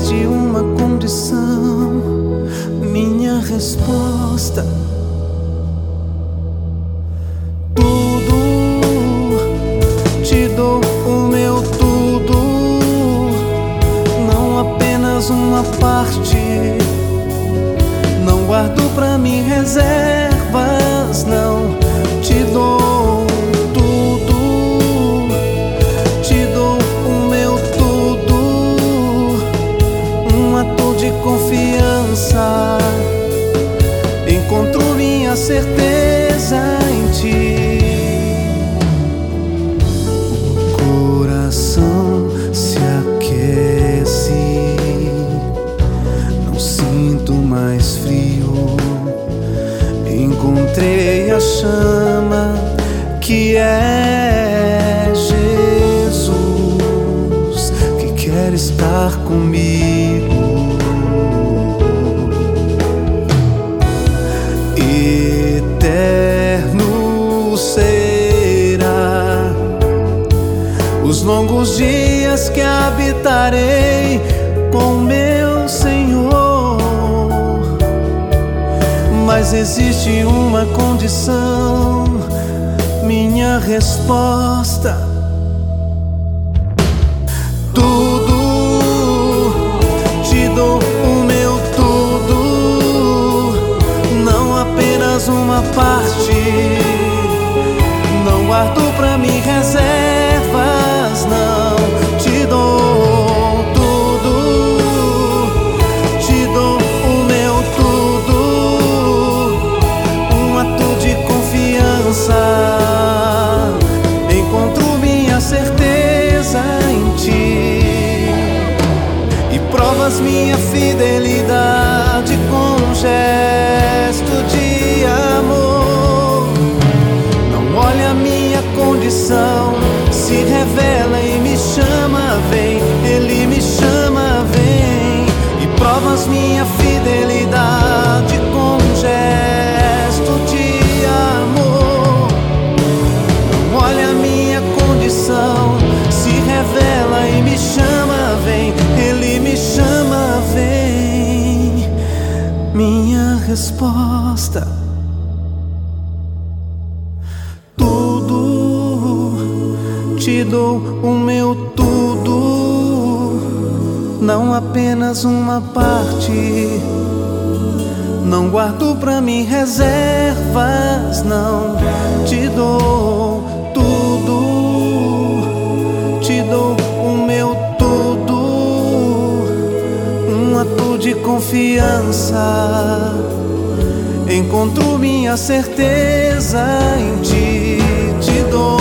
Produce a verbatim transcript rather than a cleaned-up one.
existe uma condição, minha resposta. Tudo, te dou o meu tudo, não apenas uma parte. Não guardo pra mim reservas, não. Te dou tudo, te dou o meu tudo, um ato de confiança. Encontro minha certeza em ti. O coração se aquece, não sinto mais frio. Encontrei a chama que é Jesus, que quer estar comigo. Eterno será os longos dias que habitarei com meu Senhor. Mas existe uma condição, minha resposta. Tudo, te dou o meu tudo, não apenas uma parte. Não guardo pra mim reservas, não. Te dou tudo, te dou o meu tudo, um ato de confiança. Encontro minha certeza em ti e provas minha fidelidade com um gesto de amor. Não olha a minha condição, se revela e me chama, vem. Ele me chama, vem, e provas minha fidelidade com um gesto de amor. Não olha a minha condição, se revela e me chama, vem. Ele me chama, vem. Minha resposta. Te dou o meu tudo, não apenas uma parte. Não guardo pra mim reservas, não. Te dou tudo, te dou o meu tudo, um ato de confiança. Encontro minha certeza em ti. Te dou